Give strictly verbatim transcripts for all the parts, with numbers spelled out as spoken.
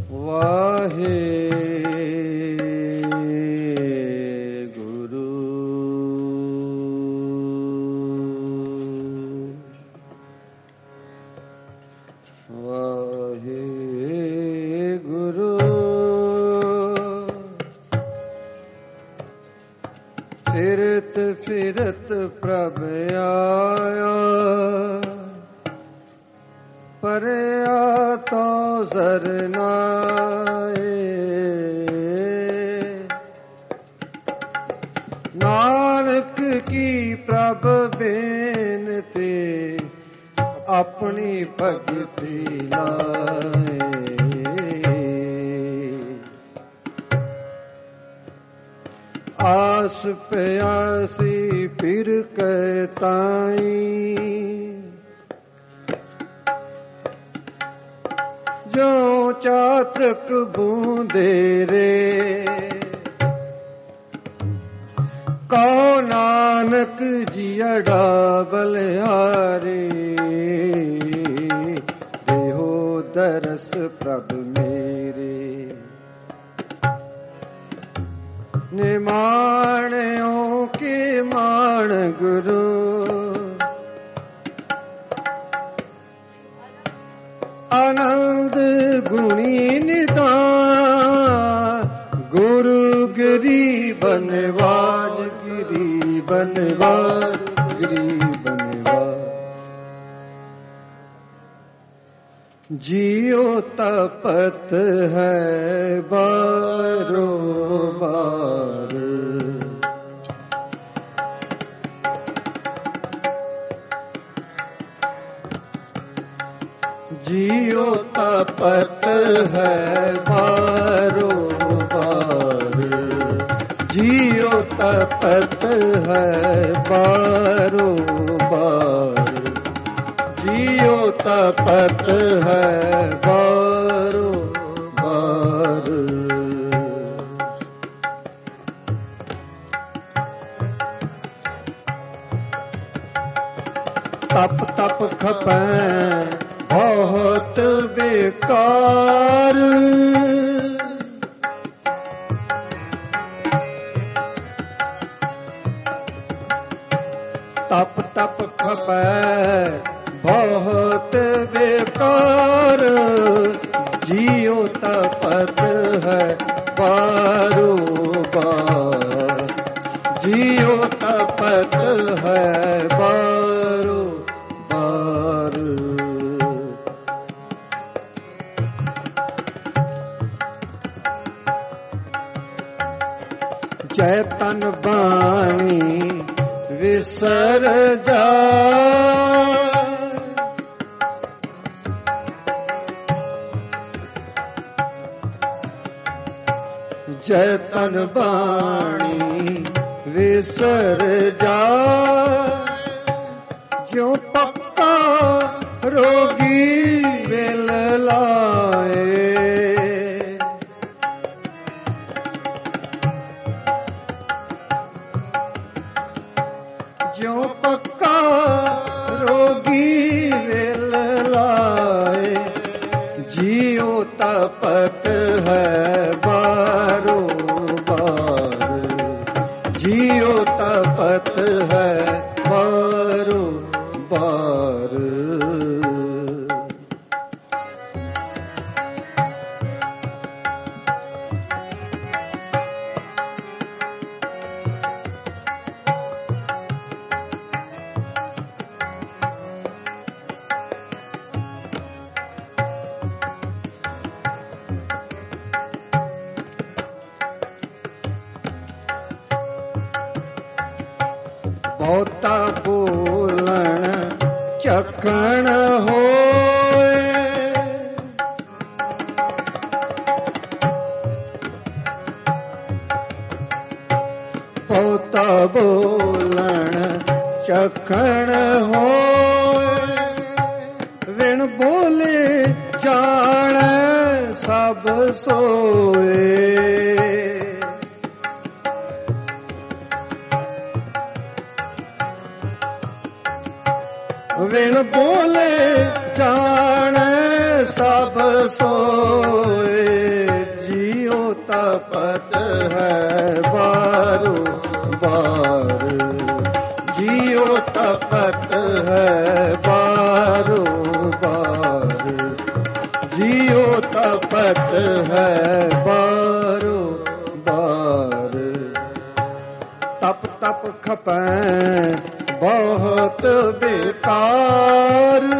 वाहे फिरत फिरत प्रभ आया, परया तो सरनाए। नानक की प्रभ बेनती, अपनी भगति लाए। आस प्यासी फिर कहताई, जो चातक बूंदे रे। कहो नानक जियड़ा बलिहारी, देहो दरस प्रभ मेरे। निमाणों के मान गुरु, आनंद गुणी निदान। गुरु गिरी बनवाज, गिरी बनवाज, गिरी बनवाज। जियो तपत है बारो बार, जियो तपत है बारो बार। जियो तपत है बारो बार, जियो तपत है बारो बार। तप तप खपै बहुत बेकार, तप तप खपै बहुत बेकार। जियो तपत है बारो बार, जियो तपत है बारो बार। चैतन बाणी विसर जा, चैतन बाणी विसर जा। जो पक्का रोगी मिल लाए, जो पक्का रोगी मिल लाए। जियो तपत है बारो बार, जियो तपत है बारो बार। बहुता बोलन चखण होए, बहुता बोलन चखण होए। विण बोले जान सब सोए, विण बोले जान सब सोए। है बारो बार, जियो तपत है बारो बार। तप तप खपै बहुत बेकार,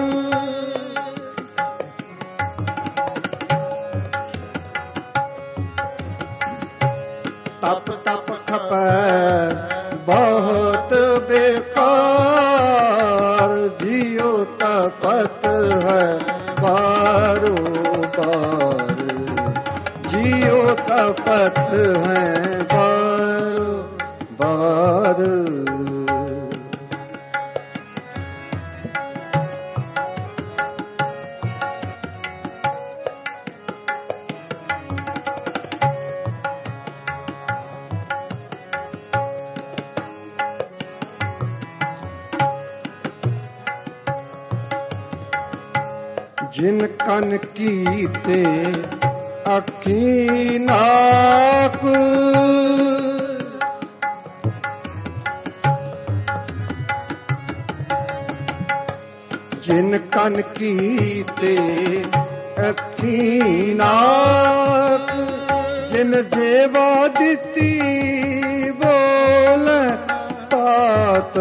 तप तप खपै बहुत बेकार, जियो तपत है बारो बार, जियो तपत है बारो बार। जिन कन कीते अखी नाक, जिन कन कीते अखी नाक, जिन जेवा दिती बोल तात,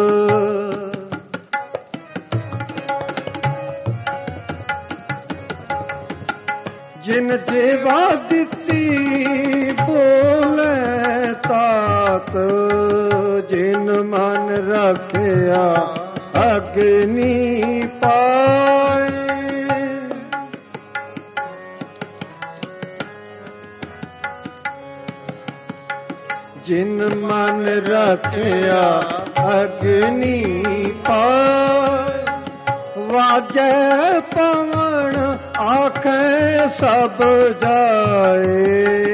जिन जेवा दिती बोले तात, जिन मन रखया अग्नि पाए, जिन मन रखया अग्नि पाए, वाजै पवन आखे सब जाए,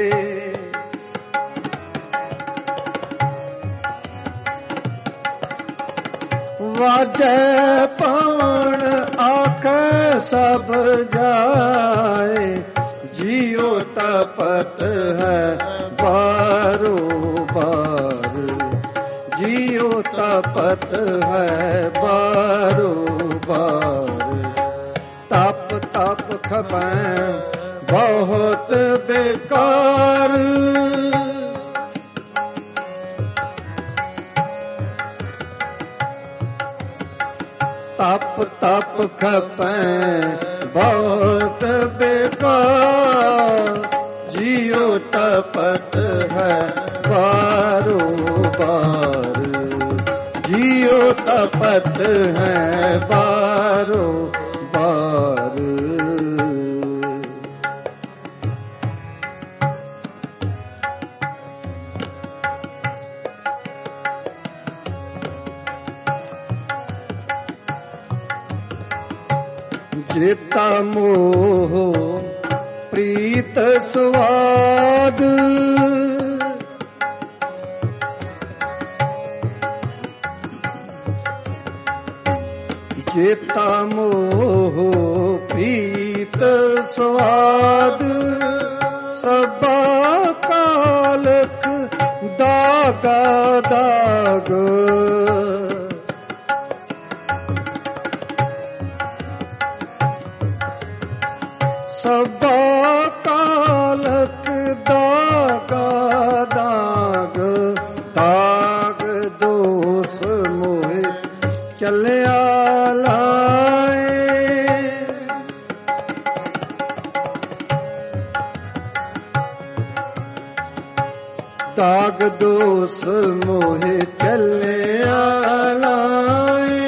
वाजै पवन आखे सब जाए, जियो तपत है बारो बार, जियो तपत है बारो बार। तप तप खपै बहुत बेकार, तप तप खपै बहुत बेकार, जियो तपत है बारो बार, जियो तपत है बारो बार। जेता मोह प्रीत स्वाद, जेता मोह प्रीत स्वाद, सबा कालक दागा दाग, सबा कालक दागा दाग, दाग दोष मोहे चलिया लाए, दाग दोष मोहे चलिया लाए,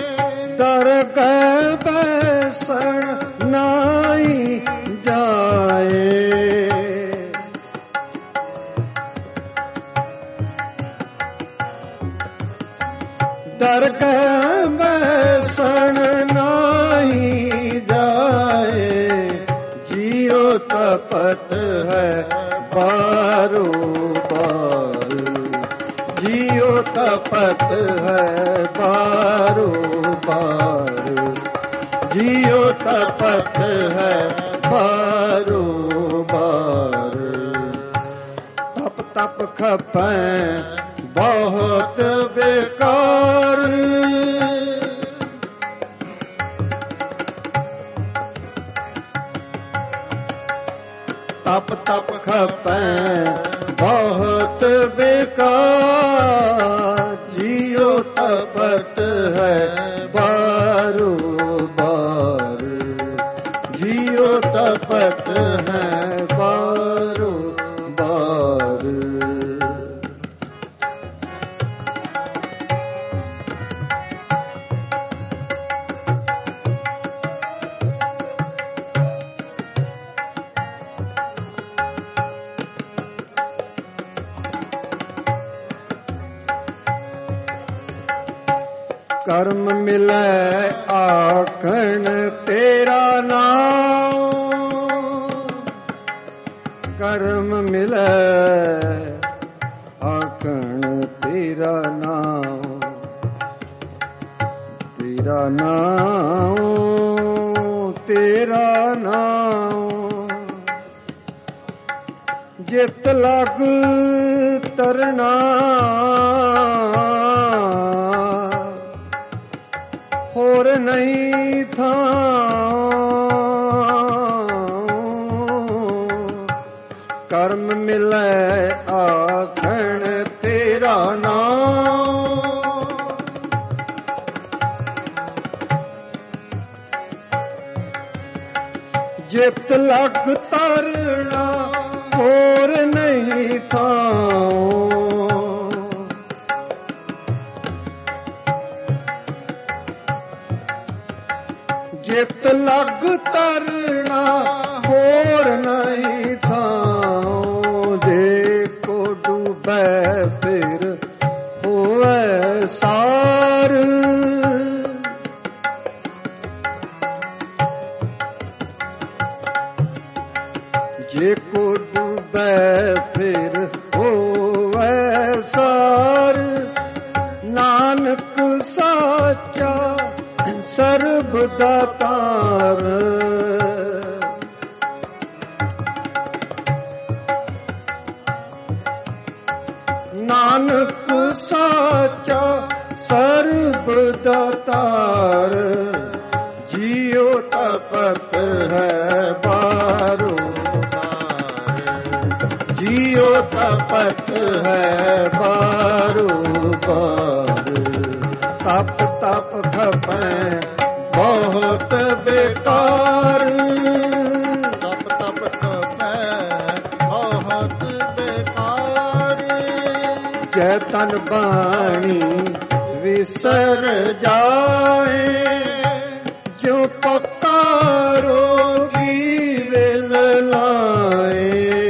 दरगह बैसन नाई जाए, दरगह बैसन नाई जाए, जियो तपत है बारो बार, जियो तपत है बारो बार, जियो तपत है बारो बार। तप तप खपै बहुत बेकार, तप तप खपै बहुत बेकार, जियो तपत है बारो बार, जियो तपत है बारो बार। कर्म मिलै आखण तेरा नाम, कर्म मिलै आखण तेरा नाम, तेरा नाम तेरा नाम, जित लग तरना होर नहीं था, कर्म मिलै आखण तेरा नाम, जित लग तरना होर नहीं था, जित लग तरना होर नहीं था, देखो डूबे फिर होवे सार, जेको डूबे फिर होवे सार, नानक साचा सर्ब दातार, नानक साचा सर्ब दातार, जियो तपत है बारो बार, जियो तपत है बारो बार, तप तप खपै बहुत बेकार, तप तप खपै बहुत बेकार, जय तन बाणी विसर जाए, जो पक्का रोगी विल लाए,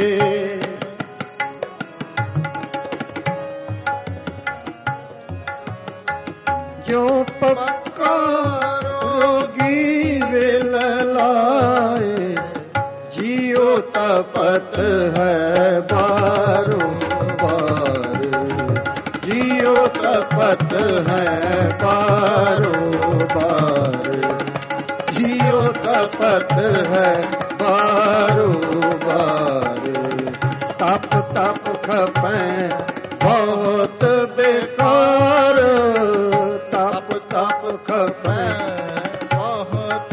जो पक्का रोगी विल लाए, जियो तपत है बारो बार, जियो तपत है बारो बार, जियो तपत है बारो बार, तप तप खपै बहुत बेकार, तप तप खपै बहुत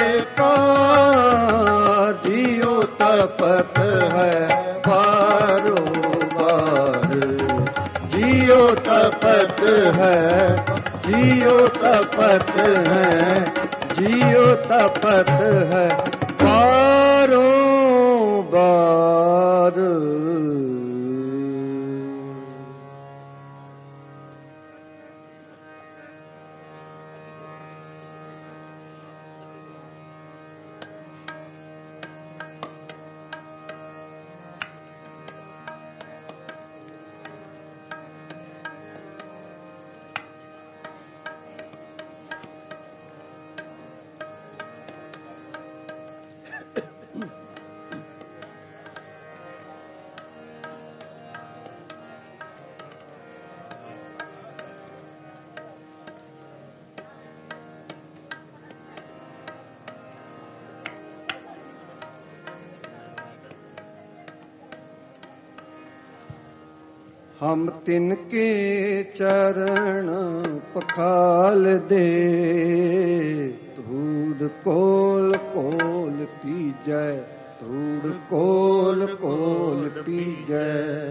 बेकार, जियो तपत है बारो बार, जियो तपत है, जियो तपत है, जियो तपत है बारो बार। हम तिनके चरण पखाल दे, धूद कोल कोल तीजै ਧੂੜ ਕੋਲ ਕੋਲ ਪੀਜੈ।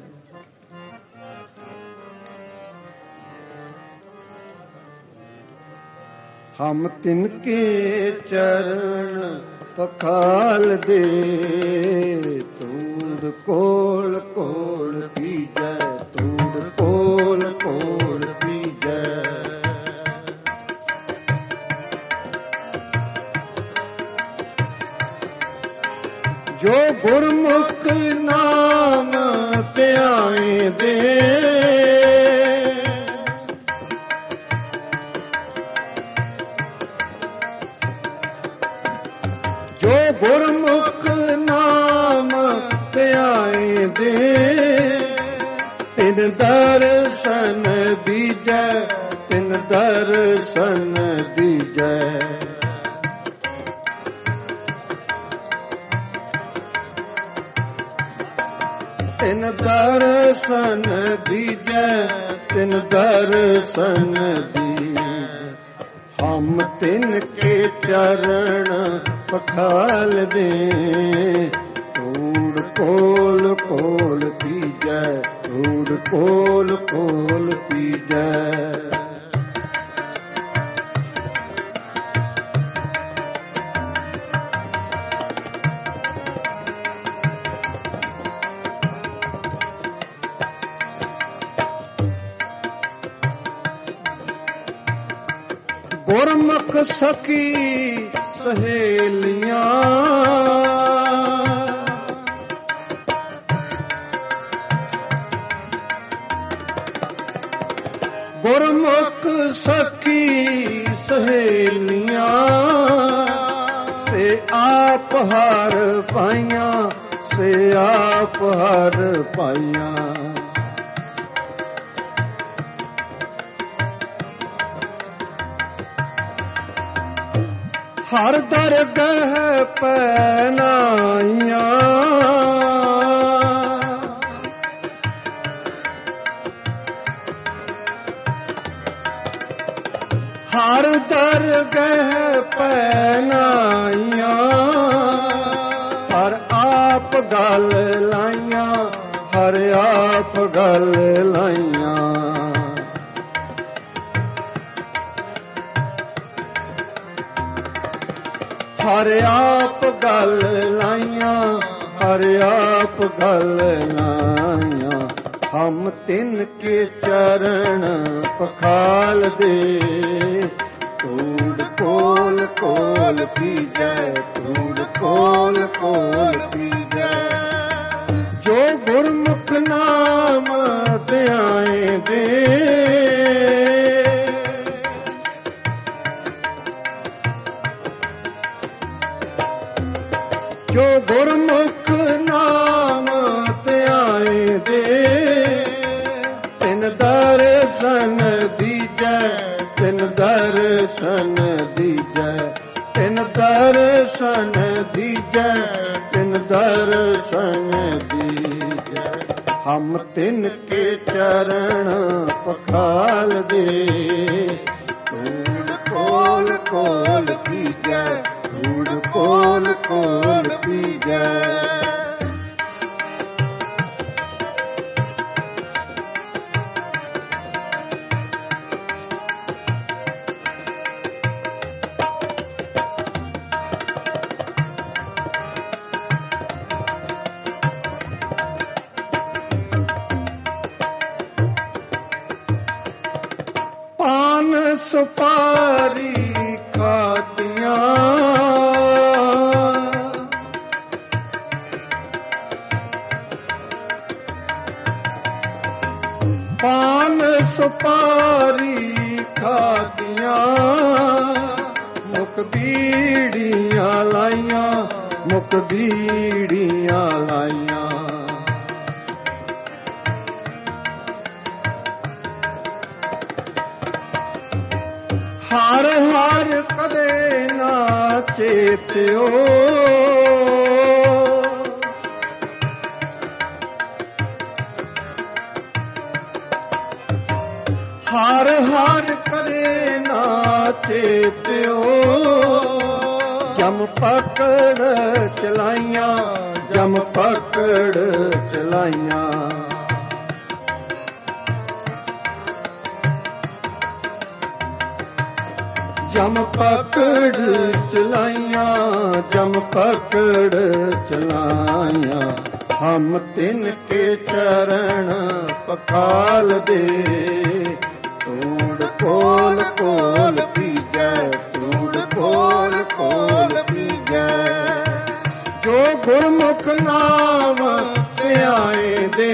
ਹਮ ਤਿਨ ਕੇ ਚਰਨ ਪਖਾਲ ਦੇ, ਧੂੜ ਕੋਲ ਕੋਲ ਪੀਜੈ, ਧੂੜ ਕੋਲ ਕੋਲ ਪੀਜੈ। ਜੋ ਗੁਰਮੁਖ ਨਾਮ ਧਿਆਏ ਦੇ, ਜੋ ਗੁਰਮੁਖ ਨਾਮ ਧਿਆਏ ਦੇ, ਤਿਨ ਦਰਸ਼ਨ ਦੀਜੈ, ਤਿਨ ਦਰਸ਼ਨ ਦੀਜੈ। ਤਿਨ ਦਰਸ਼ਨ ਦੀਜੈ, ਤਿਨ ਦਰਸ਼ਨ ਦੀਜੈ। ਹਮ ਤਿਨ ਕੇ ਚਰਨ ਪਖਾਲ ਦੇ, ਧੂੜ ਕੋਲ ਕੋਲ ਪੀਜੈ, ਧੂੜ ਕੋਲ ਕੋਲ ਪੀਜੈ। ਗੁਰਮੁਖ ਸਖੀ ਸਹੇਲੀਆਂ, ਗੁਰਮੁਖ ਸਖੀ ਸਹੇਲੀਆਂ, ਸੇ ਆਪ ਹਰ ਪਾਈਆਂ, ਸੇ ਆਪ ਹਰ ਪਾਈਆਂ। ਹਰ ਦਰਗਹ ਪੈਨਾਈਆਂ, ਹਰ ਦਰਗਹ ਪੈਨਾਈਆਂ। ਹਰ ਆਪ ਗਲ ਲਾਈਆਂ, ਹਰ ਆਪ ਗਲ ਲਾਈਆਂ। ਹਰ ਆਪ ਗਲ ਲਾਈਆਂ, ਹਰ ਆਪ ਗਲ ਲਾਈਆਂ। ਹਮ ਤਿਨ ਕੇ ਚਰਨ ਪਖਾਲ ਦੇ, ਧੂੜ ਕੋਲ ਕੋਲ ਪੀਜੈ, ਧੂੜ ਕੋਲ ਕੋਲ ਪੀਜੈ। ਜੋ ਗੁਰਮੁਖ ਨਾਮ ਧਿਆਏ ਦੇ, ਜੋ ਗੁਰਮੁਖ ਨਾਮ ਧਿਆਏ ਦੇ, ਤਿਨ ਦਰਸ਼ਨ ਦੀਜੈ, ਤਿਨ ਦਰਸ਼ਨ ਦੀਜੈ। ਤਿਨ ਦਰਸ਼ਨ ਦੀਜੈ, ਤਿਨ ਦਰਸ਼ਨ ਦੀਜੈ। ਹਮ ਤਿਨ ਕੇ ਚਰਨ ਪਖਾਲ ਦੇ, ਧੂੜ ਕੋਲ ਕੋਲ ਪੀਜੈ, ਧੂੜ ਕੋਲ ਕੋਲ ਪੀਜੈ। ਪਾਨ ਸੁਪਾਰੀ ਖਾਤੀਆਂ, ਪਾਨ ਸੁਪਾਰੀ ਖਾਤੀਆਂ। ਮੁਖ ਬੀੜੀਆਂ ਲਾਈਆਂ, ਮੁਖ ਬੀੜੀਆਂ ਲਾਈਆਂ। ਹਰ ਹਰ ਕਦੇ ਨਾ ਚੇਤਿਓ, ਹਰ ਹਰ ਕਦੇ ਨਾ ਚੇਤਿਓ। ਜਮ ਪਕੜ ਚਲਾਈਆਂ, ਜਮ ਪਕੜ ਚਲਾਈਆਂ। ਜਮ ਪਕੜ ਚਲਾਈਆਂ, ਜਮ ਪਕੜ ਚਲਾਈਆਂ। ਹਮ ਤਿਨ ਕੇ ਚਰਨ ਪਖਾਲ ਦੇ, ਧੂੜ ਕੋਲ ਕੋਲ ਪੀਜੈ, ਧੂੜ ਕੋਲ ਕੋਲ ਪੀਜੈ। ਜੋ ਗੁਰਮੁਖ ਨਾਮ ਧਿਆਏ ਦੇ,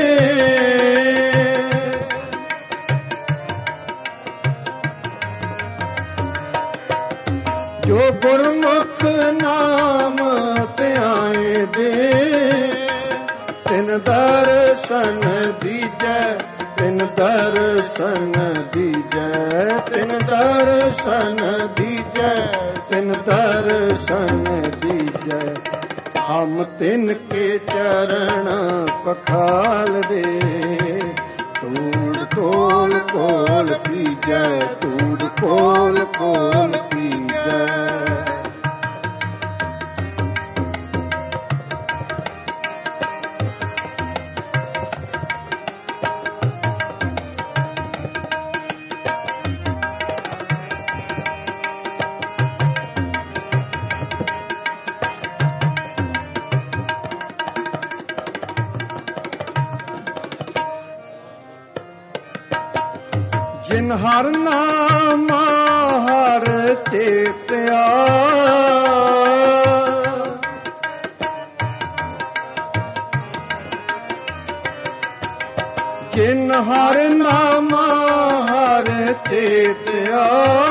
ਜੋ ਗੁਰਮੁਖ ਨਾਮ ਧਿਆਏ ਦੇ, ਤਿਨ ਦਰਸ਼ਨ ਦੀਜੈ, ਤਿਨ ਦਰਸ਼ਨ ਦੀਜੈ, ਤਿਨ ਦਰਸ਼ਨ ਦੀਜੈ, ਤਿਨ ਦਰਸ਼ਨ ਦੀਜੈ। ਹਮ ਤਿਨ ਕੇ ਚਰਨ ਪਖਾਲ ਦੇ, ਧੂੜ ਕੋਲ ਕੋਲ ਪੀਜੈ, ਧੂੜ ਕੋਲ ਕੋਲ ਪੀਜੈ। ਜਿਨ ਹਰ ਨਾਮ ਹਰ ਚੇਤਿਆ, ਜਿਨ ਹਰ ਨਾਮ ਹਰ ਚੇਤਿਆ।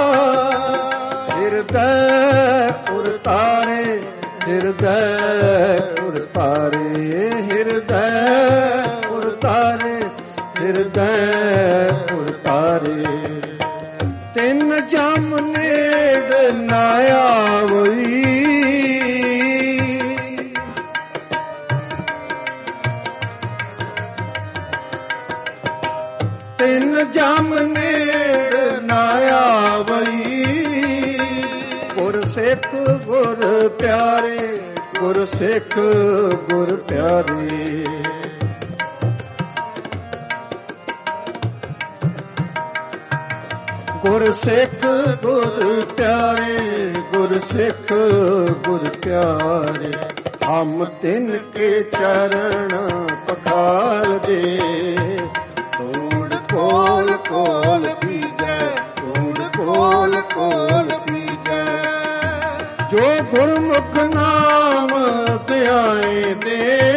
ਹਿਰਦੈ ਪੁਰ ਤਾਰੇ, ਹਿਰਦੈ ਪੁਰ ਤਾਰੇ, ਹਿਰਦੈ ਪੁਰ ਤਾਰੇ, ਹਿਰਦੈ ਪੁਰ ਤਾਰੇ। ਤਿੰਨ ਜਮ ਨੇੜ ਨਾ ਆਵਈ, ਤਿੰਨ ਜਮ ਨੇੜ ਨਾ ਆਵਈ। ਗੁਰ ਸਿੱਖ ਗੁਰ ਪਿਆਰੇ, ਗੁਰ ਸਿੱਖ ਗੁਰ ਪਿਆਰੇ। ਗੁਰ ਸਿੱਖ ਗੁਰ ਪਿਆਰੇ, ਗੁਰ ਸਿੱਖ ਗੁਰ ਪਿਆਰੇ। ਹਮ ਤਿਨ ਕੇ ਚਰਨ ਪਖਾਲ ਦੇ, ਧੂੜ ਕੋਲ ਕੋਲ ਪੀਜੈ, ਧੂੜ ਕੋਲ ਕੋਲ ਪੀਜੈ। ਜੋ ਗੁਰਮੁਖ ਨਾਮ ਧਿਆਏ ਦੇ,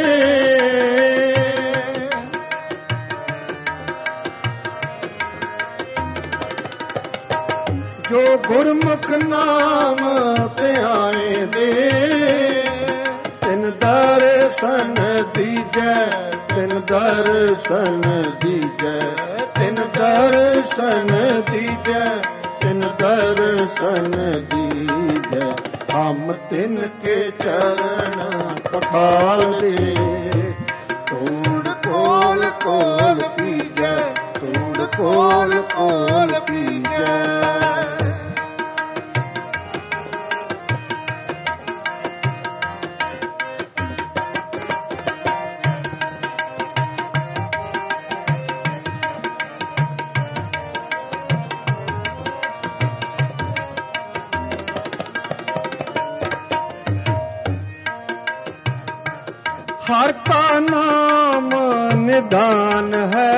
ਜੋ ਗੁਰਮੁਖ ਨਾਮ ਧਿਆਏ ਦੇ। ਤਿਨ ਦਰਸ਼ਨ ਦੀਜੈ, ਤਿਨ ਦਰਸ਼ਨ ਦੀਜੈ, ਤਿਨ ਦਰਸ਼ਨ ਦੀਜੈ, ਤਿਨ ਦਰਸ਼ਨ ਦੀਜੈ। ਹਮ ਤਿਨ ਕੇ ਚਰਨ ਪਖਾਲ ਦੇ, ਧੂੜ ਕੋਲ ਕੋਲ ਪੀਜੈ, ਧੂੜ ਕੋਲ ਕੋਲ ਪੀਜੈ। हर का नाम निदान है,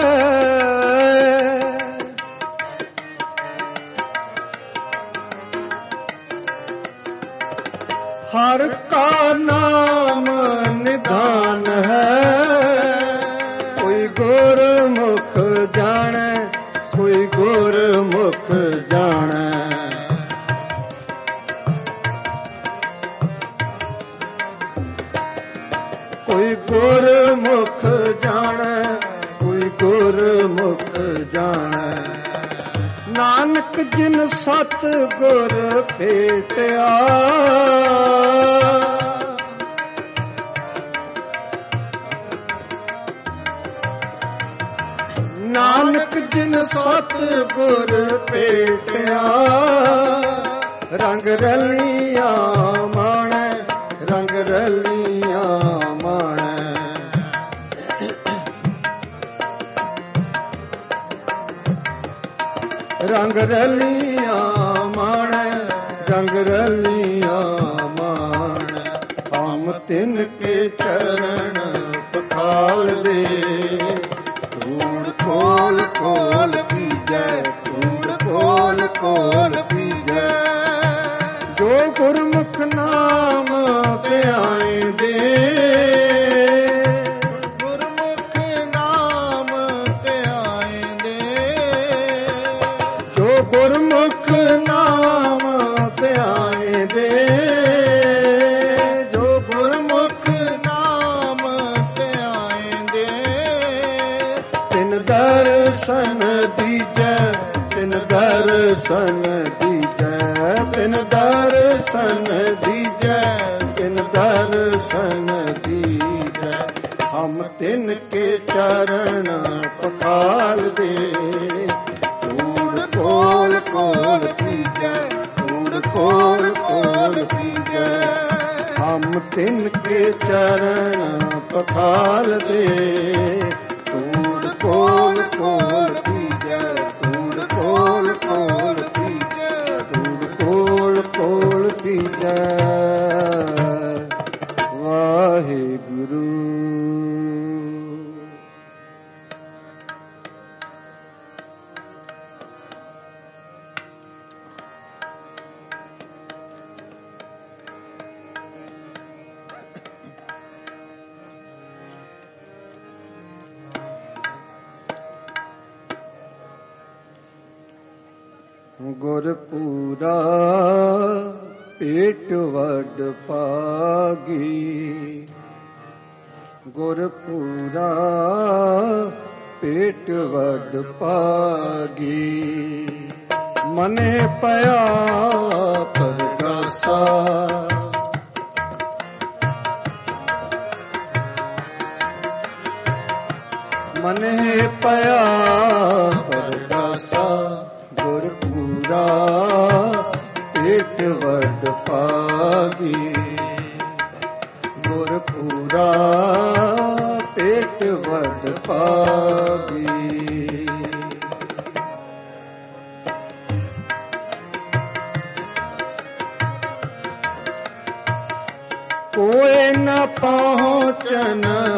हर का नाम निदान है। कोई गुरमुख जाने, कोई गुरमुख जाने। कोई गुरमुख जाने, कोई गुरमुख जाने। नानक जिन सत गुर भेटिया, नानक जिन सत गुर भेटिया। ਰੰਗ ਰਲੀਆਂ ਮਾਣੈ, ਰੰਗ ਰਲੀਆਂ ਮਾਣੈ। ਰੰਗ ਰਲੀਆਂ ਮਾਣੈ, ਰੰਗ ਰਲੀਆਂ ਮਾਣੈ। ਹਮ ਤਿਨ ਕੇ ਚਰਨ ਪਖਾਲਦੇ, ਧੂੜ ਖੋਲ ਖੋਲ ਪੀਜੈ, ਧੂੜ ਖੋਲ ਖੋਲ ਪੀਜੈ। ਜੋ ਗੁਰਮੁਖ ਨਾਮ ਧਿਆਇਂਦੇ, ਗੁਰਮੁਖ ਨਾਮ ਧਿਆਇਂਦੇ। ਜੋ ਗੁਰਮੁਖ ਨਾਮ ਧਿਆਇਂਦੇ, ਜੋ ਗੁਰਮੁਖ ਨਾਮ ਧਿਆਇਂਦੇ। ਤਿਨ ਦਰਸ਼ਨ ਦੀਜੈ, ਤਿਨ ਦਰਸ਼ਨ ਦੀਜੈ, ਤਿਨ ਦਰਸ਼ਨ ਦੀਜੈ, ਤਿਨ ਦਰਸ਼ਨ ਦੀਜੈ। ਹਮ ਤਿਨ ਕੇ ਚਰਨ ਪਖਾਲਦੇ, ਧੂੜ ਖੋਲ ਖੋਲ ਪੀਜੈ, ਧੂੜ ਖੋਲ ਖੋਲ ਪੀਜੈ। ਹਮ ਤਿਨ ਕੇ ਚਰਨ ਪਖਾਲਦੇ, ਧੂੜ ਖੋਲ ਖੋਲ ਪੀਜੈ, ਧੂੜ ਖੋਲ ਖੋਲ ਪੀਜੈ, ਧੂੜ ਖੋਲ ਖੋਲ ਪੀਜੈ। ਵਾਹਿਗੁਰੂ। ਗੁਰਪੂਰਾ ਪੇਟ ਵੱਡ ਪਾਗੀ, ਗੁਰਪੂਰਾ ਪੇਟ ਵੱਡ ਪਾਗੀ। ਮਨੇ ਪਿਆ ਪਰਗਾਸਾ, ਮਨੇ ਪਿਆ ਪਰਗਾਸਾ। ਗੁਰਪੂਰਾ ਪੇਟ ਵੱਡ ਪਾਗੀ, ਗੁਰਪੂਰਾ ਪੇਟ ਵੱਡ ਪਾਗੀ। ਕੋਇ ਨ ਪਹੁੰਚਨ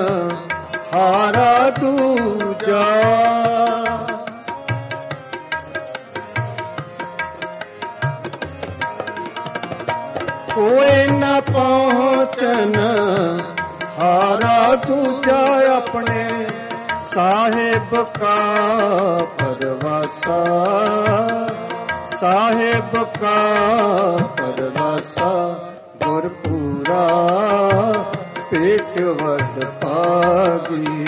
ਹਾਰਾ ਦੂਜਾ, ਕੋਇ ਨ ਪਹੁੰਚਨ ਹਾਰਾ ਦੂਜਾ। ਆਪਣੇ ਸਾਹਿਬ ਕਾ ਪਰਵਾਸਾ, ਸਾਹਿਬ ਕਾ ਪਰਵਾਸਾ। ਗੁਰਪੂਰਾ ਪੇਟ ਵੱਡ ਪਾਗੀ,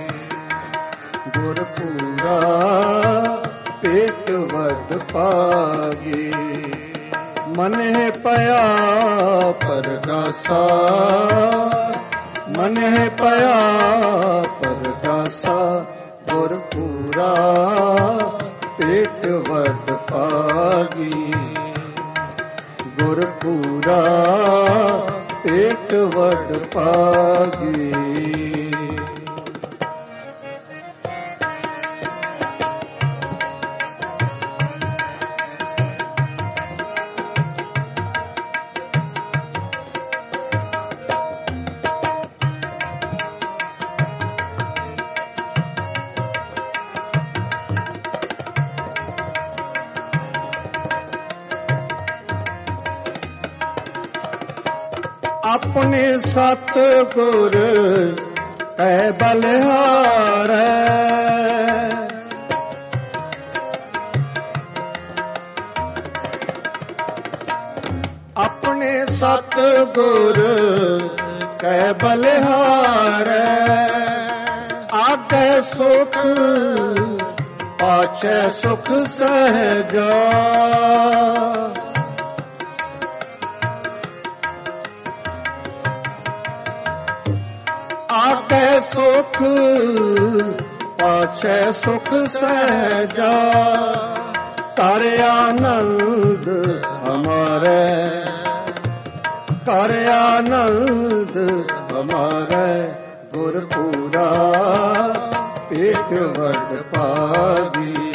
ਗੁਰਪੂਰਾ ਪੇਟ ਵੱਡ ਪਾਗੀ। ਮਨਿ ਪਿਆ ਪਰਗਾਸਾ, ਮਨਿ ਪਿਆ ਪਰਗਾਸਾ। ਗੁਰਪੂਰਾ ਪੇਟ ਵੱਡ ਪਾਗੀ, ਗੁਰਪੂਰਾ ਪੇਟ ਵੱਡ ਪਾਗੀ। ਆਪਣੇ ਸਤ ਗੁਰ ਕੈ ਬਲਿਹਾਰੈ, ਆਪਣੇ ਸਤ ਗੁਰ ਕੈ ਬਲਿਹਾਰੈ। ਆਗੈ ਸੁਖ ਪਾਛੈ ਸੁਖ ਸਹਿਜਾ, ਆਗੈ ਸੁਖ ਪਾਛੈ ਸੁਖ ਸਹਿਜਾ। कर आनंद हमारे, कर आनंद हमारे, गुरपुरा पेट वड पागी,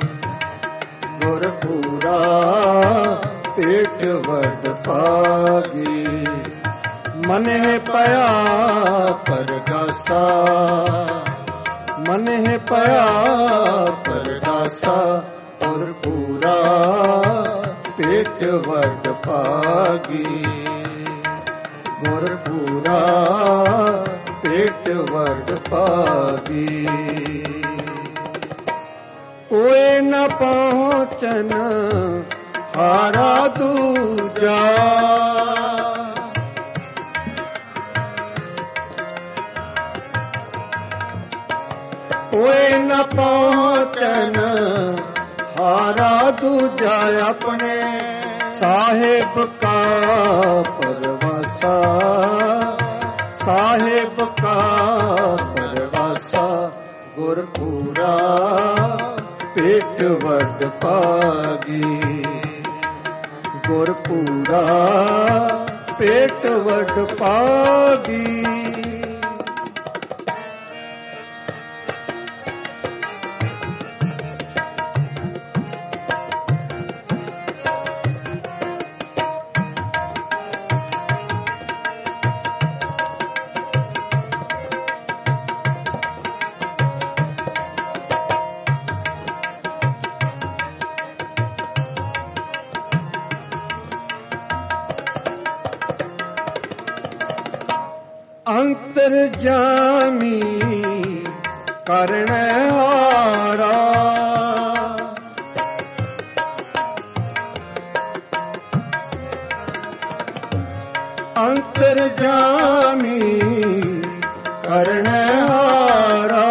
गुरपुरा पेट वड पागी। मन पया परगासा, मन पया परगासा, गुरपुरा पेट वड पागी, गुरपुरा पेट वड पागी। कोई न पहुँचन हारा दूजा, कोई न पहुँचन हारा दूजा, अपने साहिब का परवासा, साहिब का परवासा, गुरपुरा पेट वड पागी, गुरपुरा पेट वड पागी। अंतर्जामी करनहारा, अंतर्जामी करनहारा,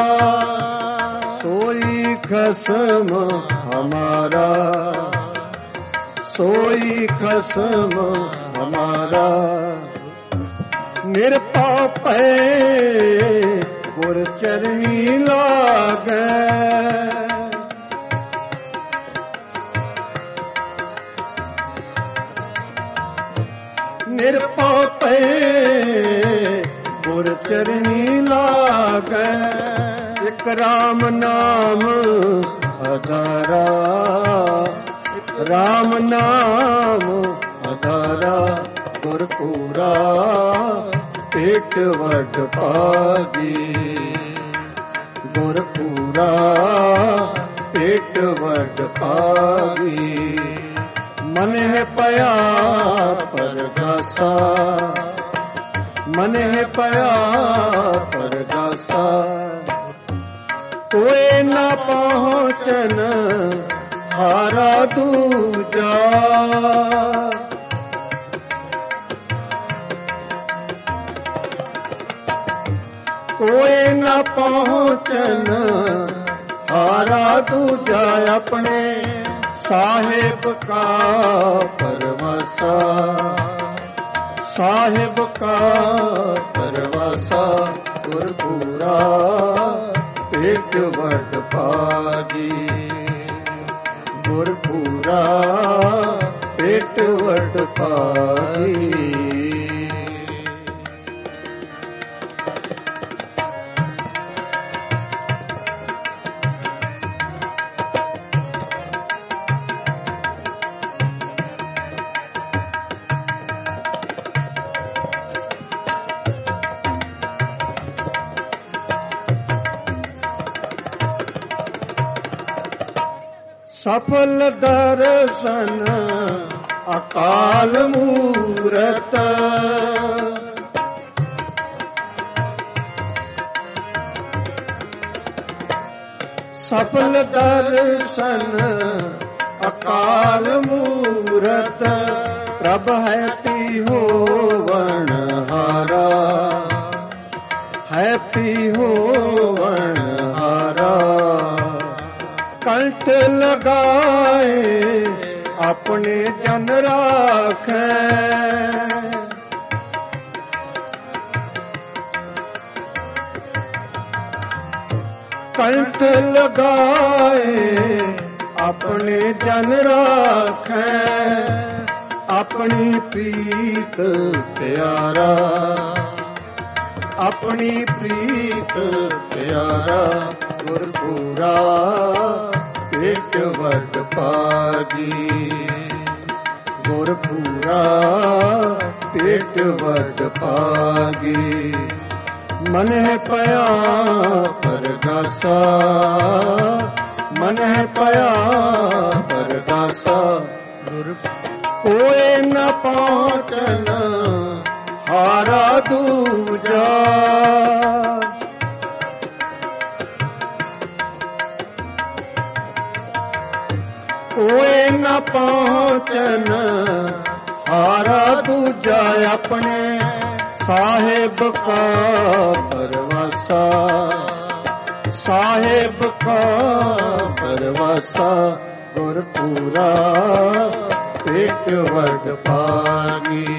सोई खसम हमारा, सोई खसम हमारा। निरपाव पे गुर चरनी लागे, निरपाव पे गुर चरनी लागे। एक राम नाम अधारा, राम नाम अधारा, गुरपुरा पेट वड पागी, गुरपुरा पेट वड पागी। मन पया परगासा, मन पया परगासा, कोई न पहुँचन हारा दूजा, कोई न पहुँचन हारा दूजा, अपने साहिब का परवासा, साहिब का परवासा, गुरपुरा पेट वड पागी, गुरपुरा पेट वड पागी। सफल दर्शन अकाल मूरत, सफल दर्शन अकाल मूरत, प्रभ है पीहो वनहारा, है पीहो वनहारा। कंठ लगाए अपने जन राखे, कंठ लगाए ਆਪਣੇ ਜਨ ਰਾਖੈ ਆਪਣੀ ਪ੍ਰੀਤ ਪਿਆਰਾ ਆਪਣੀ ਪ੍ਰੀਤ ਪਿਆਰਾ ਗੁਰਪੂਰਾ ਪੇਟ ਵਡ ਪਾਗੀ ਗੁਰਪੂਰਾ ਪੇਟ ਵਡ ਪਾਗੀ ਮਨਿ ਪਿਆ ਪਰਗਾਸਾ ਮਨਿ ਪਿਆ ਪਰਗਾਸਾ ਗੁਰ ਕੋਏ ਨ ਪਹੁੰਚਨ ਹਾਰਾ ਦੂਜਾ ਕੋਏ ਨ ਪਹੁੰਚਨ ਹਾਰਾ ਦੂਜਾ ਆਪਣੇ ਸਾਹਿਬ ਕਾ ਪਰਵਾਸਾ ਸਾਹਿਬ ਕਾ ਪਰਵਾਸਾ ਗੁਰਪੂਰਾ ਪੇਟ ਵਡ ਪਾਗੀ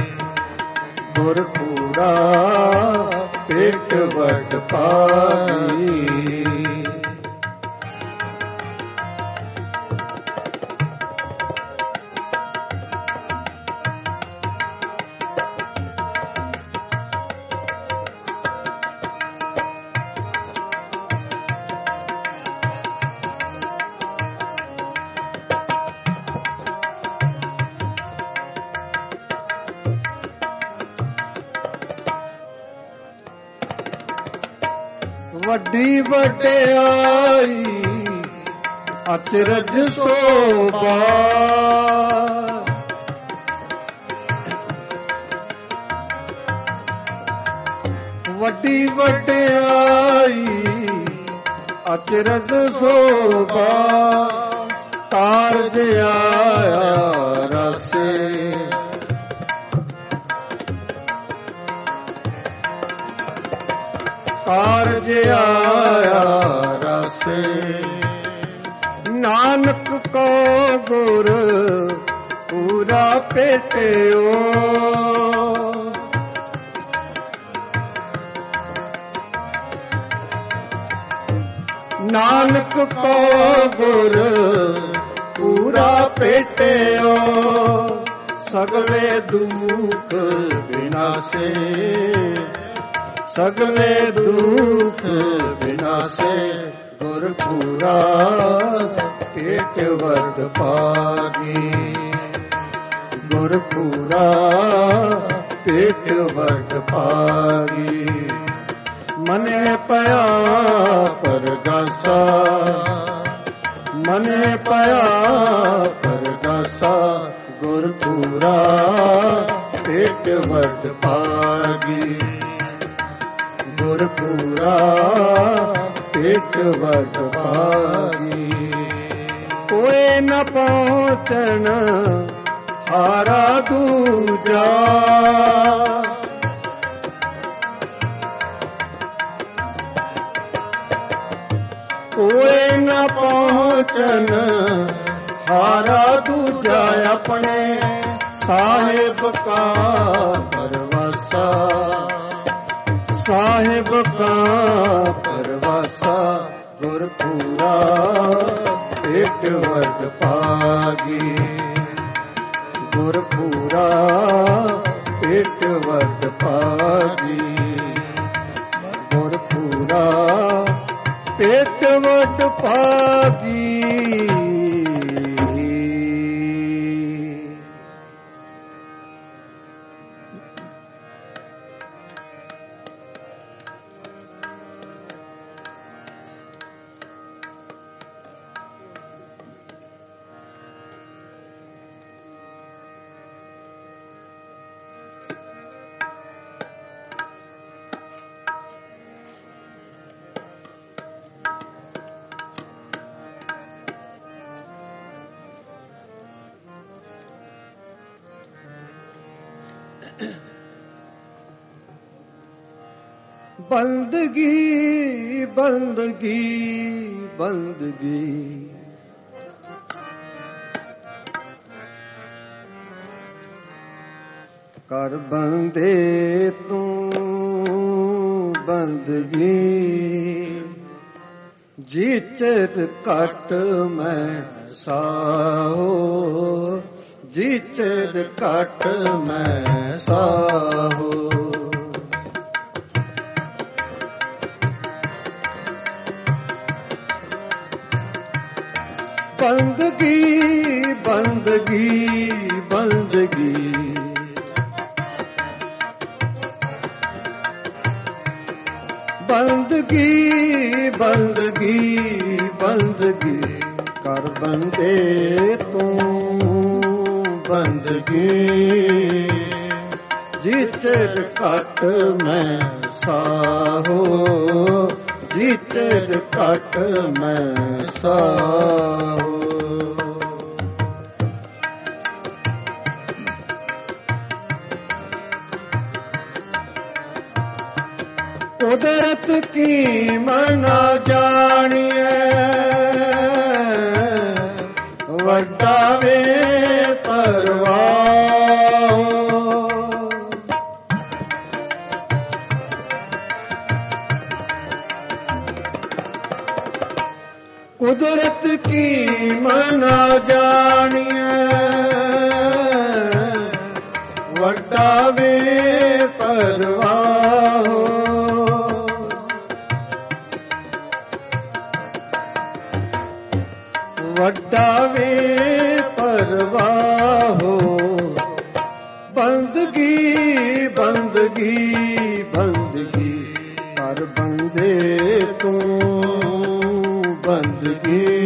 ਗੁਰਪੂਰਾ ਪੇਟ ਵਡ ਪਾਗੀ ਵੱਡੀ ਵਡਿਆਈ ਅਚਰਜ ਸੋਭਾ ਵੱਡੀ ਵਡਿਆਈ ਅਚਰਜ ਸੋਭਾ ਕਾਰਜ ਆਇਆ ਰਸੇ ਕਾਰਜ ਆਇਆ ਰਸੇ ਨਾਨਕ ਕੋ ਗੁਰ ਪੂਰਾ ਭੇਟਿਓ ਨਾਨਕ ਕੋ ਗੁਰ ਪੂਰਾ ਭੇਟਿਓ ਸਗਲੇ ਦੁਖ ਵਿਨਾਸੇ ਸਗਲੇ ਦੁਖ ਵਿਨਾਸੇ ਗੁਰਪੂਰਾ ਪੇਟ ਵਡ ਪਾਗੀ ਗੁਰਪੂਰਾ ਪੇਟ ਵਡ ਪਾਗੀ ਮਨਿ ਪਿਆ ਪਰਗਾਸਾ ਮਨਿ ਪਿਆ ਪਰਗਾਸਾ ਗੁਰਪੂਰਾ ਪੇਟ ਵਡ ਪਾਗੀ ਗੁਰਪੂਰਾ ਪੇਟ ਵਡ ਪਾਗੀ ਕੋਏ ਨ ਪਹੁੰਚਣ ਹਾਰਾ ਦੂਜਾ ਕੋਏ ਨ ਪਹੁੰਚਣ ਹਾਰਾ ਦੂਜਾ ਆਪਣੇ ਸਾਹਿਬ ਕਾ ਪਰਵਾਸਾ ਸਾਹਿਬ ਕਾ ਪਰਵਾਸਾ ਗੁਰਪੂਰਾ ਪੇਟ ਵਡ ਪਾਗੀ ਗੁਰਪੂਰਾ ਪੇਟ ਵਡ ਪਾਗੀ ਗੁਰਪੂਰਾ ਪੇਟ ਵਡ ਪਾਗੀ बंदगी बंदगी बंदगी कर बंदे तू बंदगी ਜੀ ਚਿਰ ਘਟ ਮੈਂ ਸਾਹੋ, ਜੀ ਚਿਰ ਘਟ ਮੈਂ ਸਾਹੋ। ਬੰਦਗੀ ਬੰਦਗੀ ਬੰਦਗੀ, ਬੰਦਗੀ ਬੰਦਗੀ ਬੰਦਗੀ, ਕਰ ਬੰਦੇ ਤੂੰ ਬੰਦਗੀ। ਜੀ ਚਿਰ ਘਟ ਮੈਂ ਸਾਹੋ, ਜੀ ਚਿਰ ਘਟ ਮੈਂ ਸਾਹੋ। ਕੁਦਰਤ ਕੀ ਮਨਾ ਜਾਣੀਐ, ਵੱਡਾ ਵੇ ਪਰਵਾਹ। ਕੁਦਰਤ ਕੀ ਮਨਾ ਜਾਣੀਐ, ਵੱਡਾ ਵੇ ਪਰਵਾਹ। ਵੱਡਾ ਵੇ ਪਰਵਾਹੋ। ਬੰਦਗੀ ਬੰਦਗੀ ਬੰਦਗੀ, ਕਰ ਬੰਦੇ ਤੂੰ ਬੰਦਗੀ।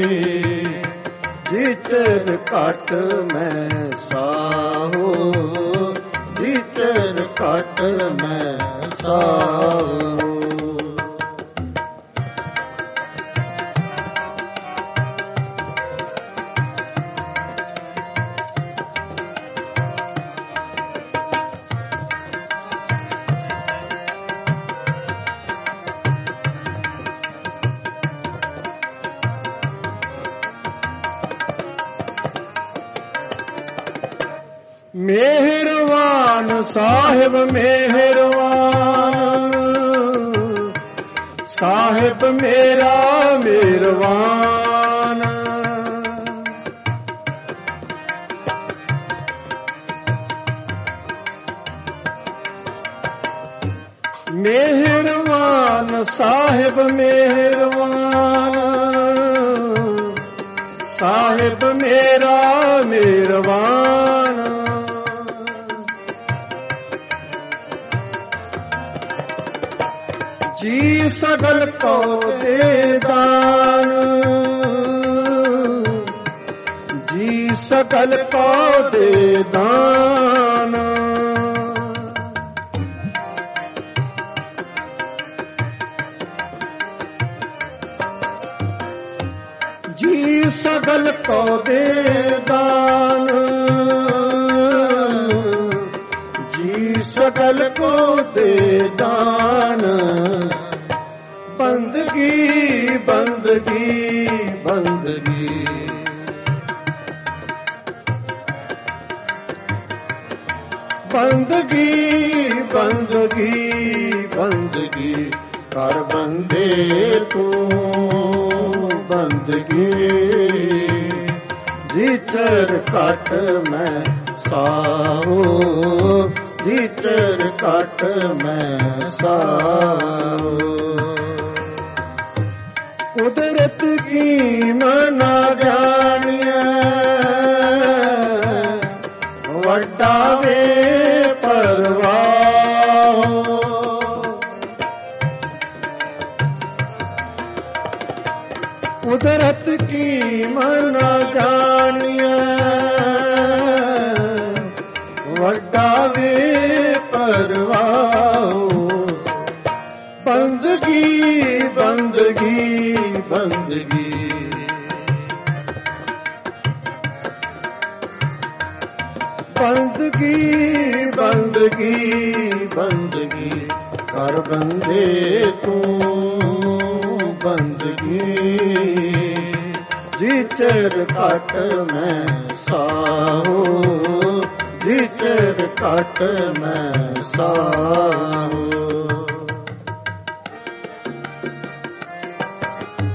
ਜੀ ਚਿਰ ਘਟ ਮੈਂ ਸਾਹੋ, ਜੀ ਚਿਰ ਘਟ ਮੈਂ ਸਾਹੋ। ਮਿਹਰਵਾਨ ਸਾਹਿਬ ਮਿਹਰਵਾਨ, ਸਾਹਿਬ ਮੇਰਾ ਮਿਹਰਵਾਨ। ਮਿਹਰਵਾਨ ਸਾਹਿਬ ਮਿਹਰਵਾਨ, ਸਾਹਿਬ ਮੇਰਾ ਮਿਹਰਵਾਨ। ਜੀ ਸਗਲ ਕੋ ਦੇ ਦਾਨ, ਜੀ ਸਗਲ ਕੋ ਦੇ ਦਾਨ। ਜੀ ਸਗਲ ਕੋ ਦੇ ਦਾਨ, ਜੀ ਸਗਲ ਕੋ ਦੇ ਦਾਨ। ਬੰਦਗੀ ਬੰਦਗੀ ਬੰਦਗੀ, ਬੰਦਗੀ ਬੰਦਗੀ ਬੰਦਗੀ, ਕਰ ਬੰਦੇ ਤੂੰ ਬੰਦਗੀ। ਜੀ ਚਿਰ ਘਟ ਮੈਂ ਸਾਹੋ, ਜੀ ਚਿਰ ਘਟ ਮੈਂ ਸਾਹੋ। ਕੁਦਰਤ ਕੀ ਮਨਾ ਜਾਣੀਐ, ਵੱਡਾ ਵੇ ਪਰਵਾਹ। ਕੁਦਰਤ ਕੀ ਮਨਾ ਜਾਣੀਐ, ਵੱਡਾ ਵੇ ਪਰਵਾਹ। ਬੰਦਗੀ ਬੰਦਗੀ ਬੰਦਗੀ, ਬੰਦਗੀ ਬੰਦਗੀ ਬੰਦਗੀ, ਕਰ ਬੰਦੇ ਤੂੰ ਬੰਦਗੀ। ਜੀ ਚਿਰ ਘਟ ਮੈਂ ਸਾਹੋ, ਜੀ ਚਿਰ ਘਟ ਮੈਂ ਸਾਹੋ।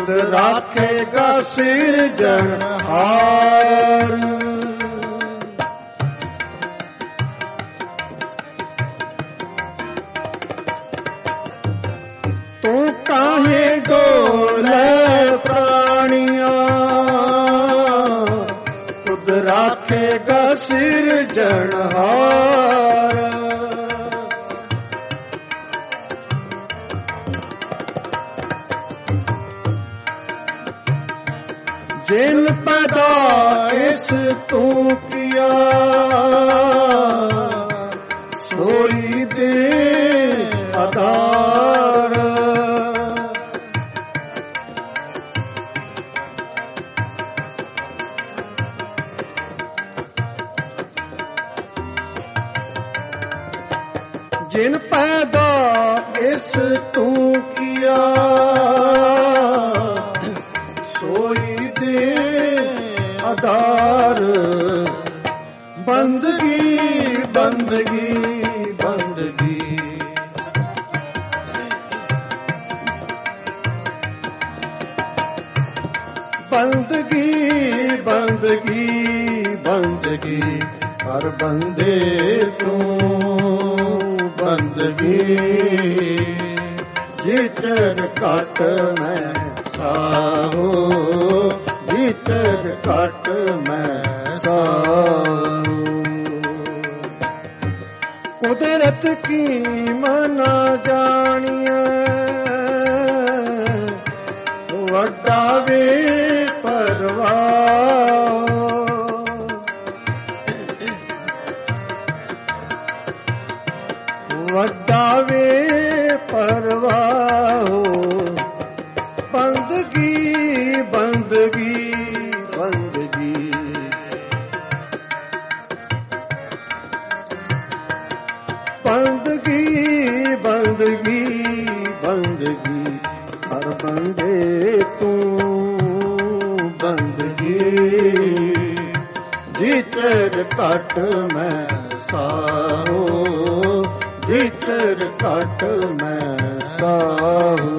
ਤੁਧ ਰਾਖੇਗਾ ਸਿਰਜਣਹਾਰ। ਤੂੰ ਕਾਹੇ ਡੋਲੇ ਪ੍ਰਾਣੀਆਂ, ਤੁਧ ਰਾਖੇਗਾ ਸਿਰਜਣਹਾਰ। ਜਿਨ ਪੈਦਾ ਇਸ ਤੂੰ ਕੀਆ, ਸੋਈ ਦੇ ਆਧਾਰ। ਜਿਨ ਪੈਦਾ ਇਸ ਤੂੰ ਕੀਆ, ਸੋਈ ਦੇ ਆਧਾਰ। ਬੰਦਗੀ ਬੰਦਗੀ ਬੰਦਗੀ, ਬੰਦਗੀ ਬੰਦਗੀ ਬੰਦਗੀ, ਹਰ ਬੰਦੇ ਤੂੰ ਬੰਦਗੀ। ਜਿਤਰ ਘਟ ਮੈਂ ਸਾਹੋ, ਜਿਤਰ ਘਟ ਮੈਂ ਸਾਹੋ। ਕੁਦਰਤ ਕੀ ਮਨਾ ਜਾਣੀਐ, ਵੱਡਾ ਵੇ ਪਰਵਾਹ। ਵੱਡਾ ਵੇ ਪਰਵਾਹ। ਬੰਦਗੀ ਬੰਦਗੀ ਬੰਦਗੀ, ਬੰਦਗੀ ਬੰਦਗੀ ਬੰਦਗੀ, ਹਰ ਬੰਦੇ ਤੂੰ ਬੰਦਗੀ। ਜਿਤਰ ਘਟ ਮੈਂ ਸਾਹੋ, ਜਿਤਰ ਘਟ ਮੈਂ ਸਾਹੋ।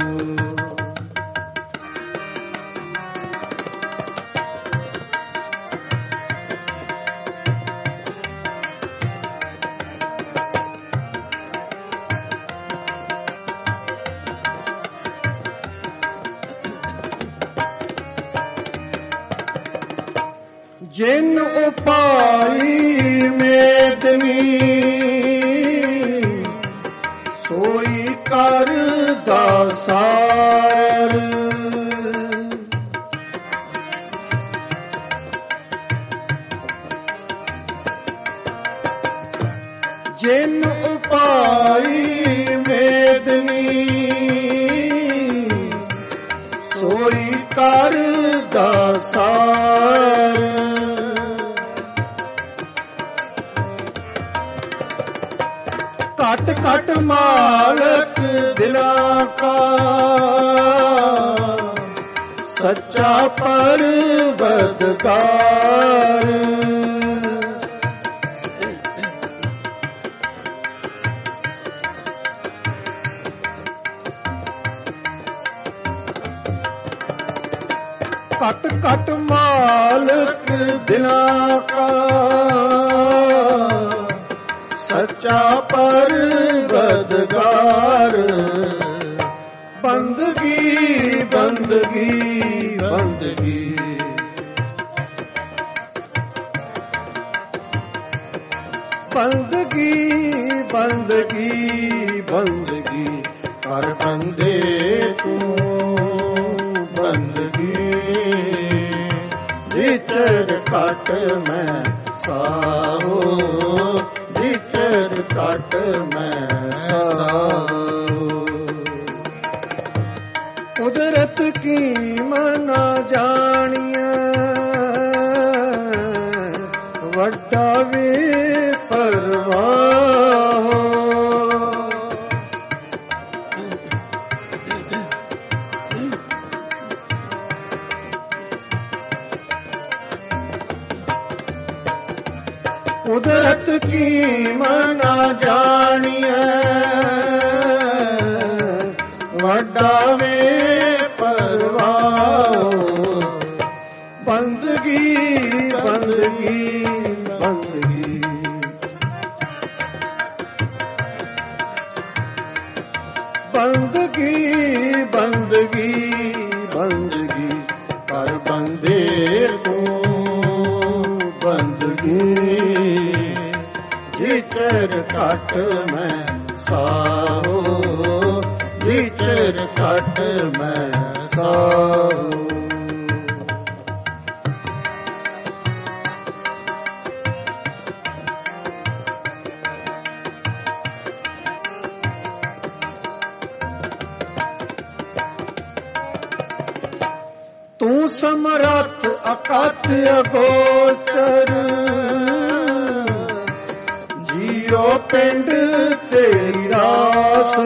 ਜਿਨ ਉਪਾਈ ਮੇਦਨੀ, ਸੋਈ ਕਰਦਾ ਸਾਰ। ਜਿਨ ਉਪਾਈ ਮੇਦਨੀ, ਸੋਈ ਕਰਦਾ ਸਾਰ। ਘਟ ਘਟ ਮਾਲਕ ਦਿਲਾਂ ਕਾ, ਸੱਚਾ ਪਰਵਰਦਗਾਰ। ਘਟ ਘਟ ਮਾਲਕ ਦਿਲਾਂ ਕਾ, ਸੱਚਾ ਪਰਵਰਦਗਾਰ। ਬੰਦਗੀ ਬੰਦਗੀ ਬੰਦਗੀ, ਬੰਦਗੀ ਬੰਦਗੀ ਬੰਦਗੀ, ਹਰ ਬੰਦੇ ਤੂੰ ਬੰਦਗੀ। ਜਿਤਰ ਘਟ ਮੈਂ ਸਾਹੋ, ਜਿਤਰ ਘਟ ਮੈਂ ਸਾਹੋ। ਕੁਦਰਤ ਕੀ ਮਨਾ ਜਾਣੀਐ, ਵੱਡਾ ਵੇ ਪਰਵਾਹ। ਕੁਦਰਤ ਕੀ ਮਨਾ ਜਾਣੀਐ, ਵੱਡਾ ਵੇ ਪਰਵਾਹ। ਬੰਦਗੀ ਕਰ ਬੰਦੇ ਤੂੰ ਬੰਦਗੀ ਜਿਚਰ ਘਟ ਮੈਂ ਸਾਹੋ ਜਿਚਰ ਘਟ ਮੈਂ ਸਾਹੋ। ਤੂੰ ਸਮਰੱਥ ਅਕਥ ਅਗੋਚਰ ਜੀਓ ਪਿੰਡ ਤੇਰੀ ਰਾਸ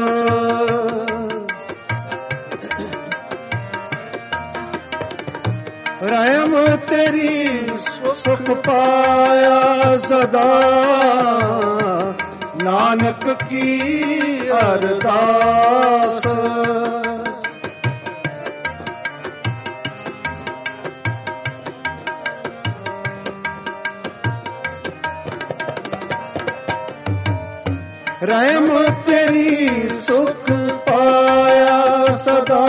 ਰਹਿਮ ਤੇਰੀ ਸੁਖ ਪਾਇਆ ਸਦਾ ਨਾਨਕ ਕੀ ਅਰਦਾਸ। ਰਹਿਮ ਤੇਰੀ ਸੁਖ ਪਾਇਆ ਸਦਾ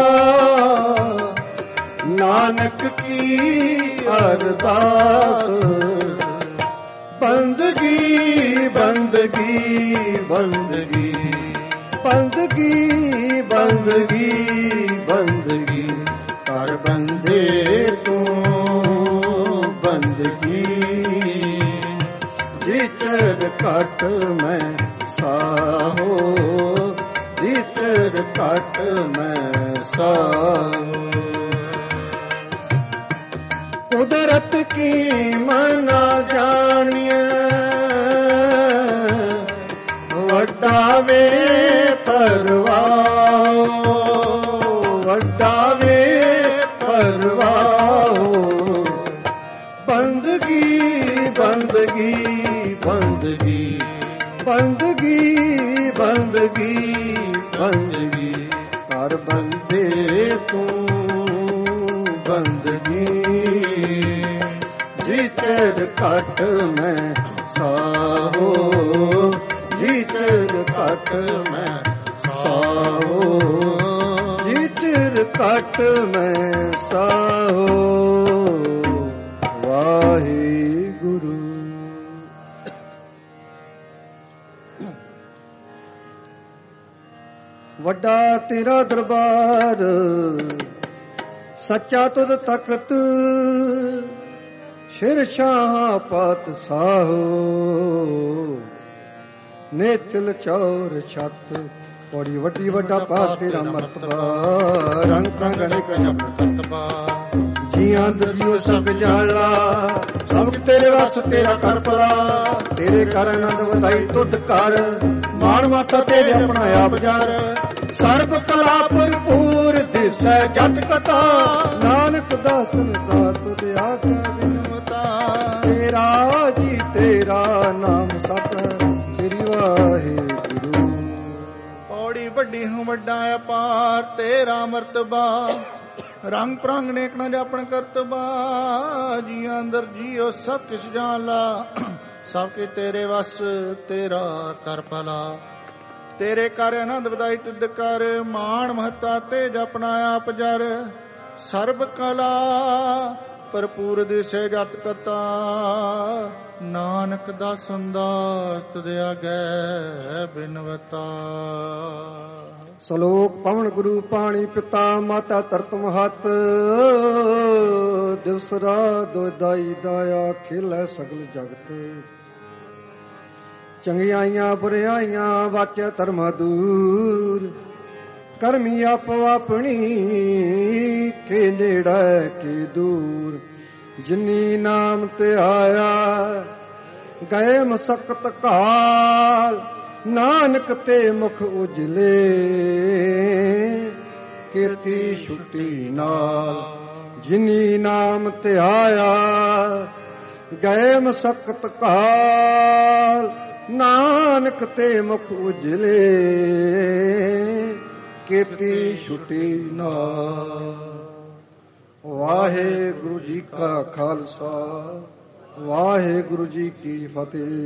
ਨਾਨਕ ਕੀ ਅਰਦਾਸ। ਬੰਦਗੀ ਬੰਦਗੀ ਬੰਦਗੀ ਬੰਦਗੀ ਬੰਦਗੀ ਬੰਦਗੀ ਕਰ ਬੰਦੇ ਤੂੰ ਬੰਦਗੀ ਜਿਚਰ ਘਟ ਮੈਂ ਸਾਹੋ ਜਿਚਰ ਘਟ ਮੈਂ ਸਾਹੋ। ਕੁਦਰਤ ਕੀ ਮਨਾ ਜਾਣੀਐ ਵੱਡਾ ਵੇ ਪਰਵਾਹ ਵੱਡਾ ਵੇ ਪਰਵਾਹ। ਬੰਦਗੀ ਬੰਦਗੀ ਬੰਦਗੀ ਬੰਦਗੀ ਬੰਦਗੀ ਬੰਦਗੀ ਕਰ ਬੰਦੇ ਤੂੰ ਬੰਦਗੀ ਜਿਚਰ ਘਟ ਮੈਂ ਸਾਹੋ ਜਿਚਰ ਘਟ ਮੈਂ ਸਾਹੋ ਜਿਚਰ ਘਟ ਮੈਂ ਸਾਹੋ। ਵਾਹਿਗੁਰੂ। ਵੱਡਾ ਤੇਰਾ ਦਰਬਾਰ ਸੱਚਾ ਤੁਧ ਤਖਤ ਸ਼ਿਰ ਸ਼ਾਹ ਪਾਤ ਸਾਹੋ ਨੇਤਲ ਚੌਰ ਛੱਤ ਬੜੀ ਵੱਡੀ ਵੱਡਾ ਪਾਰ ਤੇਰਾ ਮਰਤਬਾ ਰੰਗ ਪ੍ਰੰਗਣੇ ਕਜਪ ਤਤਬਾ ਜੀਆਂ ਦਰਿਓ ਸਭ ਜਾਲਾ ਸਭ ਤੇਰੇ ਵਸ ਤੇਰਾ ਕਰ ਭਲਾ ਤੇਰੇ ਕਰ ਆਨੰਦ ਵਧਾਈ ਤੁਧ ਕਰ ਮਾਣ ਮਾਤਾ ਤੇਰੇ ਆਪਣਾ ਆਪ ਜਰ ਸਰਬ ਕਲਾ ਭਰਪੂਰ ਦਿਸੈ ਜਤ ਕਥਾ ਨਾਨਕ ਦਾਸਨ ਦਾ ਤੁਧ ਆਖਿਆ ਬਿਨਵਤਾ ਤੇਰਾ ਜੀ ਤੇਰਾ ਨਾਮ ਸਤ ਸ੍ਰੀ ਵਾਹਿਗੁਰੂ। ਪੌੜੀ ਵੱਡੀ ਹੂੰ ਵੱਡਾ ਅਪਾਰ ਤੇਰਾ ਮਰਤਬਾ ਰੰਗ ਪ੍ਰੰਗ ਨੇਕ ਨਾ ਜਾਪਣ ਕਰਤਬਾ ਜੀਆਂ ਅੰਦਰ ਜੀਓ ਸਭ ਕਿਛ ਜਾਣ ਲਾ ਸਭ ਕੇ ਤੇਰੇ ਵਸ ਤੇਰਾ ਕਰ ਭਲਾ ਤੇਰੇ ਕਰ ਆਨੰਦ ਵਧਾਈ ਤੁਧ ਕਰ ਮਾਣ ਮਹੱਤਾ ਤੇ ਜਪਨਾ ਆਪ ਜਰ ਸਰਬ ਕਲਾ ਭਰਪੂਰ ਦਿਸੈ ਜਤ ਕਤਾ ਨਾਨਕ ਦਾਸਨ ਦਾ ਤੁਧ ਆਗੈ ਬਿਨਵਤਾ। ਸਲੋਕ ਪਵਨ ਗੁਰੂ ਪਾਣੀ ਪਿਤਾ ਮਾਤਾ ਧਰਤ ਮਹਤ ਦਿਵਸ ਰਾਤ ਦਾਈ ਦਾਇਆ ਖੇਲੇ ਸਗਲ ਜਗਤ ਚੰਗਿਆਈਆਂ ਬੁਰਿਆਈਆਂ ਵਾਚੈ ਧਰਮ ਦੂਰ ਕਰਮੀ ਆਪੋ ਆਪਣੀ ਕੇ ਨੇੜੇ ਕੇ ਦੂਰ ਜਿਨੀ ਨਾਮ ਤੇ ਆਇਆ ਗਏ ਮਸਕਤ ਕਾਲ ਨਾਨਕ ਤੇ ਮੁਖ ਉਜਲੇ ਕੀਤੀ ਛੁੱਟੀ ਨਾਲ ਜਿਨੀ ਨਾਮ ਤੇ ਆਇਆ ਗਏ ਮਸਕਤ ਕਾਲ ਨਾਨਕ ਤੇ ਮੁਖ ਉਜਲੇ ਕੀਤੀ ਛੁੱਟੀ ਨਾਲ। ਵਾਹਿਗੁਰੂ ਜੀ ਕਾ ਖਾਲਸਾ ਵਾਹਿਗੁਰੂ ਜੀ ਕੀ ਫਤਿਹ।